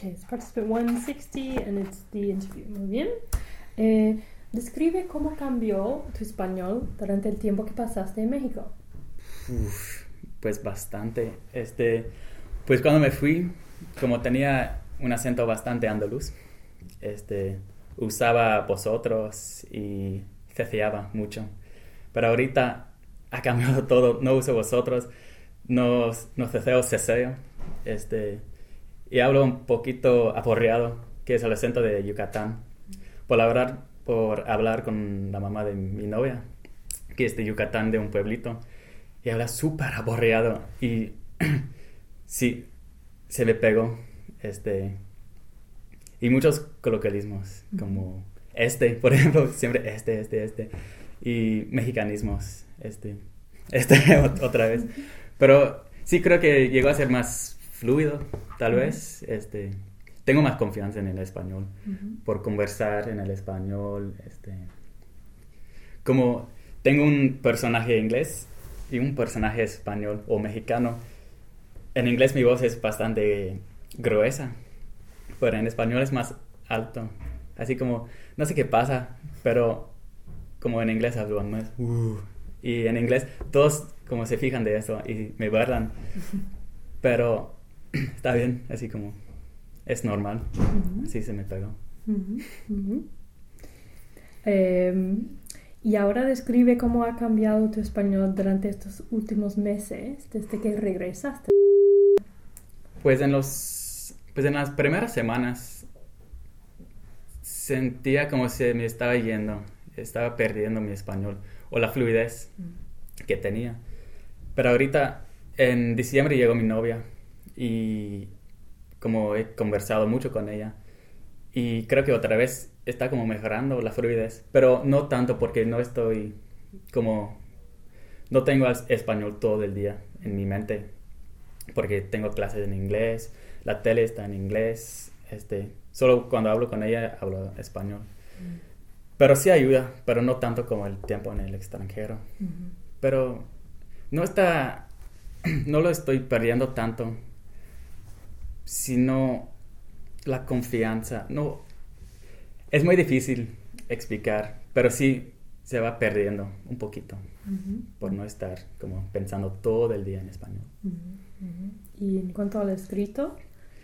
Okay, it's participant 160 and it's the interview. Muy bien. Describe cómo cambió tu español durante el tiempo que pasaste en México. Pues bastante. Pues cuando me fui, como tenía un acento bastante andaluz, usaba vosotros y ceceaba mucho. Pero ahorita ha cambiado todo. No uso vosotros, no ceceo. Y hablo un poquito aporreado, que es el acento de Yucatán. Por hablar con la mamá de mi novia, que es de Yucatán, de un pueblito, y habla súper aporreado. Y sí, se me pegó. Y muchos coloquialismos, como por ejemplo, siempre y mexicanismos, otra vez. Pero sí creo que llegó a ser más fluido, tal vez. Tengo más confianza en el español, por conversar en el español. Como tengo un personaje inglés y un personaje español o mexicano. En inglés mi voz es bastante gruesa, pero en español es más alto. Así como, no sé qué pasa, pero como en inglés hablo más. Y en inglés todos como se fijan de eso y me burlan. Pero está bien, así como es normal. Así se me pegó. Y ahora describe cómo ha cambiado tu español durante estos últimos meses, desde que regresaste. Pues en las primeras semanas sentía como se me estaba yendo, estaba perdiendo mi español o la fluidez que tenía. Pero ahorita, en diciembre llegó mi novia y como he conversado mucho con ella y creo que otra vez está como mejorando la fluidez, pero no tanto porque no tengo español todo el día en mi mente, porque tengo clases en inglés, la tele está en inglés, solo cuando hablo con ella hablo español. Pero sí ayuda, pero no tanto como el tiempo en el extranjero. Pero no lo estoy perdiendo tanto, sino la confianza. No, es muy difícil explicar, pero sí se va perdiendo un poquito por no estar como pensando todo el día en español. Y en cuanto al escrito,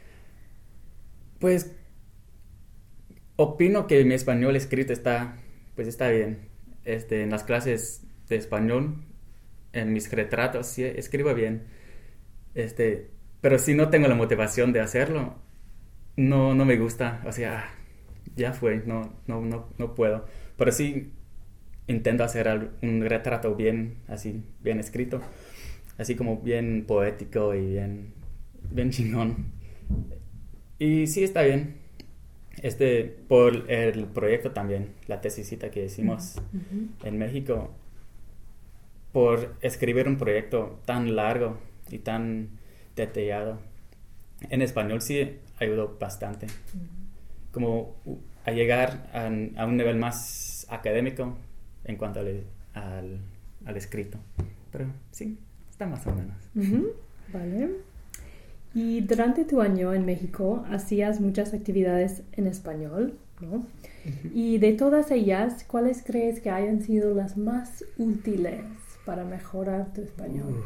pues opino que mi español escrito está bien. En las clases de español, en mis retratos, sí escribo bien. Pero si no tengo la motivación de hacerlo, no me gusta. O sea, ya fue, no puedo. Pero sí intento hacer un retrato bien escrito, así como bien poético y bien chingón. Y sí está bien. Por el proyecto también, la tesisita que hicimos en México, por escribir un proyecto tan largo y tan detallado en español, sí ayudó bastante. Como a llegar a un nivel más académico en cuanto al escrito. Pero sí, está más o menos. Vale. Y durante tu año en México hacías muchas actividades en español, ¿no? Y de todas ellas, ¿cuáles crees que hayan sido las más útiles para mejorar tu español?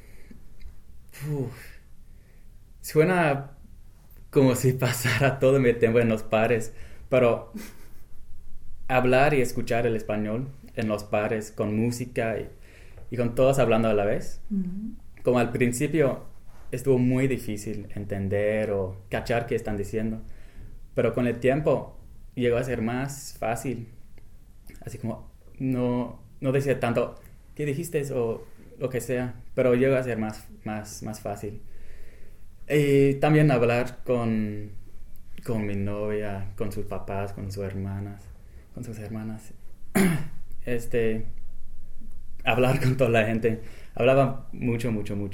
Suena como si pasara todo mi tiempo en los bares, pero hablar y escuchar el español en los bares con música y con todos hablando a la vez, como al principio estuvo muy difícil entender o cachar qué están diciendo, pero con el tiempo llegó a ser más fácil, así como no decía tanto ¿qué dijiste? O lo que sea, pero llegó a ser más fácil. Y también hablar con mi novia, con sus papás, con sus hermanas, hablar con toda la gente, hablaba mucho.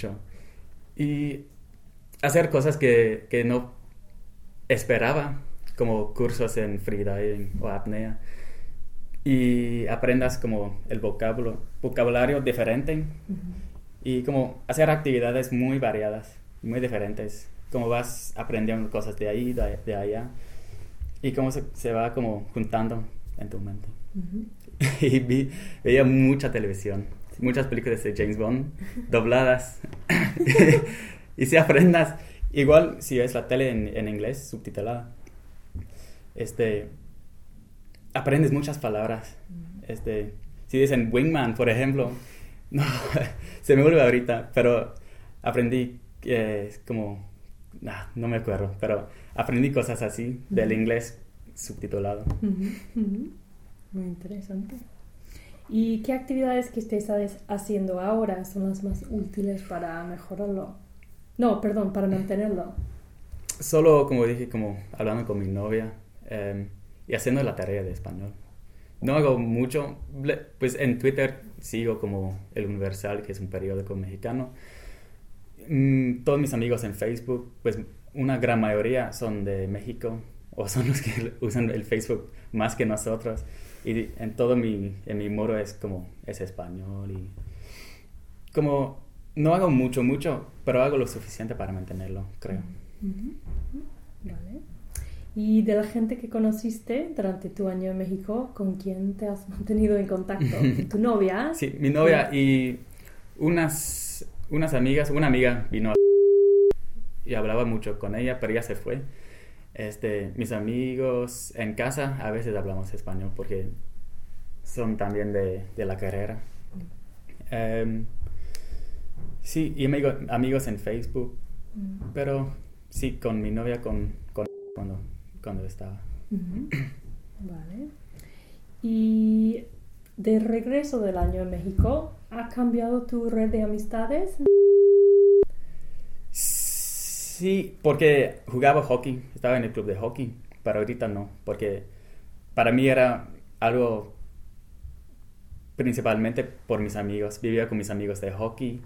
Y hacer cosas que no esperaba, como cursos en freediving o apnea. Y aprendas como el vocabulario diferente. Y como hacer actividades muy variadas, muy diferentes. como vas aprendiendo cosas de ahí, de allá, y cómo se va como juntando en tu mente. Y veía mucha televisión, muchas películas de James Bond dobladas. Y si aprendas, igual si ves la tele en inglés subtitulada, aprendes muchas palabras. Si dicen wingman, por ejemplo, no, se me vuelve ahorita, pero aprendí como, no me acuerdo, pero aprendí cosas así del inglés subtitulado. Muy interesante. ¿Y qué actividades que estés haciendo ahora son las más útiles para mejorarlo? No, perdón, para mantenerlo. Solo, como dije, como hablando con mi novia y haciendo la tarea de español. No hago mucho, pues en Twitter sigo como El Universal, que es un periódico mexicano. Todos mis amigos en Facebook, pues una gran mayoría son de México, o son los que usan el Facebook más que nosotros. Y en mi muro es español y como no hago mucho, pero hago lo suficiente para mantenerlo, creo. Vale. ¿Y de la gente que conociste durante tu año en México, con quién te has mantenido en contacto? ¿Tu novia? Sí, mi novia y unas amigas. Una amiga vino y hablaba mucho con ella, pero ya se fue. Mis amigos en casa a veces hablamos español porque son también de la carrera. Sí, y amigos en Facebook, pero sí, con mi novia cuando estaba. Vale. Y de regreso del año en México, ¿ha cambiado tu red de amistades? Sí, porque jugaba hockey, estaba en el club de hockey, pero ahorita no, porque para mí era algo principalmente por mis amigos. Vivía con mis amigos de hockey,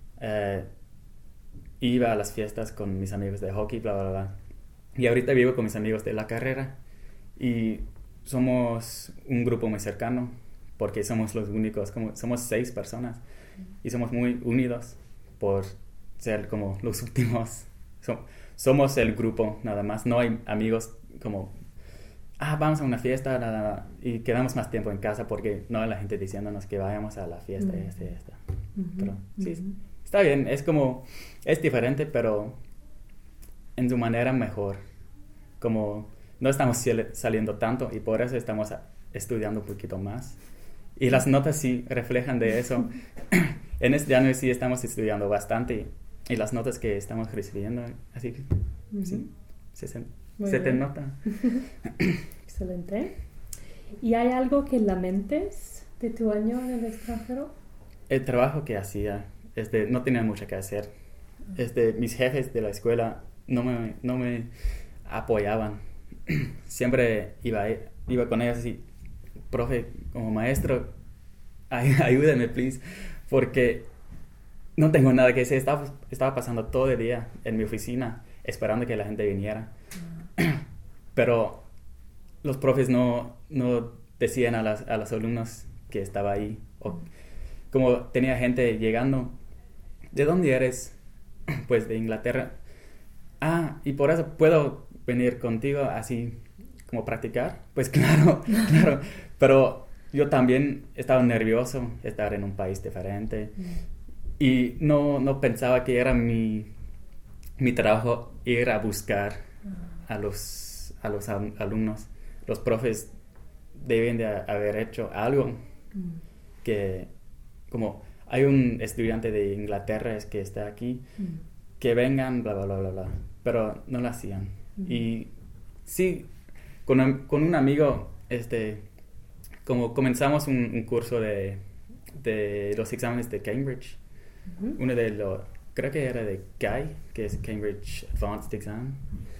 iba a las fiestas con mis amigos de hockey, bla, bla, bla. Y ahorita vivo con mis amigos de la carrera y somos un grupo muy cercano porque somos los únicos, somos 6 personas y somos muy unidos por ser como los últimos. Somos el grupo nada más, no hay amigos como vamos a una fiesta nada, y quedamos más tiempo en casa porque no hay la gente diciéndonos que vayamos a la fiesta y esta. Pero sí, está bien, es diferente, pero en su manera mejor. Como no estamos saliendo tanto y por eso estamos estudiando un poquito más. Y las notas sí reflejan de eso. En este año sí estamos estudiando bastante y las notas que estamos recibiendo, así que sí, se te nota. Excelente. ¿Y hay algo que lamentes de tu año en el extranjero? El trabajo que hacía, no tenía mucho que hacer. Mis jefes de la escuela no me apoyaban. Siempre iba con ellos así, profe, como maestro, ayúdame, please, porque no tengo nada que hacer. Estaba pasando todo el día en mi oficina esperando que la gente viniera. Pero los profes no decían a los alumnos que estaba ahí. O, como tenía gente llegando, ¿de dónde eres? Pues de Inglaterra. Y por eso puedo venir contigo así como practicar. Pues claro. Pero yo también estaba nervioso estar en un país diferente. Y no pensaba que era mi trabajo ir a buscar a los alumnos. Los profes deben de haber hecho algo que, como hay un estudiante de Inglaterra que está aquí, que vengan, bla, bla, bla, bla, bla. Pero no lo hacían. Y sí, con un amigo, como comenzamos un curso de los exámenes de Cambridge. Uno creo que era de CAI, que es Cambridge Advanced Exam.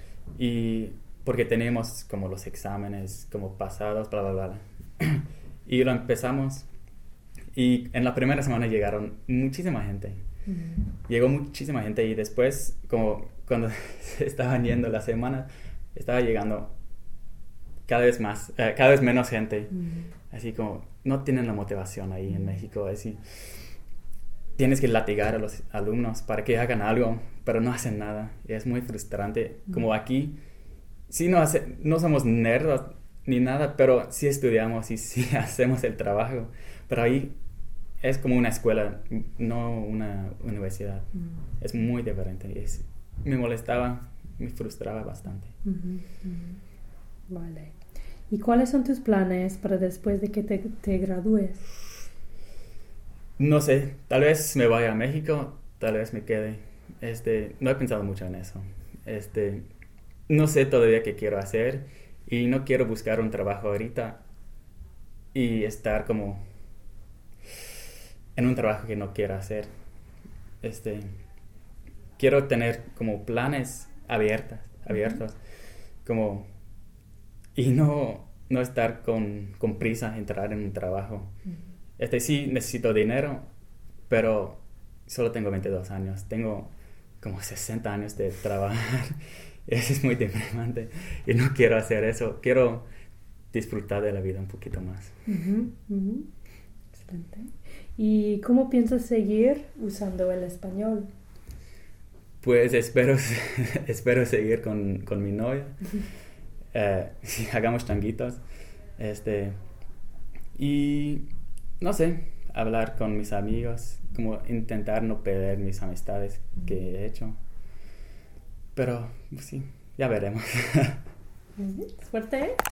Y porque teníamos como los exámenes como pasados, bla, bla, bla. Y lo empezamos. Y en la primera semana llegaron muchísima gente. Llegó muchísima gente y después, como cuando se estaban yendo las semanas, estaba llegando cada vez menos gente. Así como no tienen la motivación ahí en México. Así. tienes que latigar a los alumnos para que hagan algo, pero no hacen nada. Y es muy frustrante. Como aquí, sí no somos nerds ni nada, pero sí estudiamos y sí hacemos el trabajo. Pero ahí es como una escuela, no una universidad. Es muy diferente. Me molestaba, me frustraba bastante. Vale. ¿Y cuáles son tus planes para después de que te gradúes? No sé, tal vez me vaya a México, tal vez me quede. No he pensado mucho en eso. No sé todavía qué quiero hacer y no quiero buscar un trabajo ahorita y estar como en un trabajo que no quiero hacer. Quiero tener como planes abiertos, como, y no estar con prisa, entrar en un trabajo. Sí necesito dinero, pero solo tengo 22 años. Tengo como 60 años de trabajar. Eso es muy deprimente y no quiero hacer eso. Quiero disfrutar de la vida un poquito más. Excelente. ¿Y cómo piensas seguir usando el español? Pues espero seguir con mi novia. Hagamos changuitos. Y no sé, hablar con mis amigos, como intentar no perder mis amistades que he hecho. Pero sí, ya veremos. Suerte.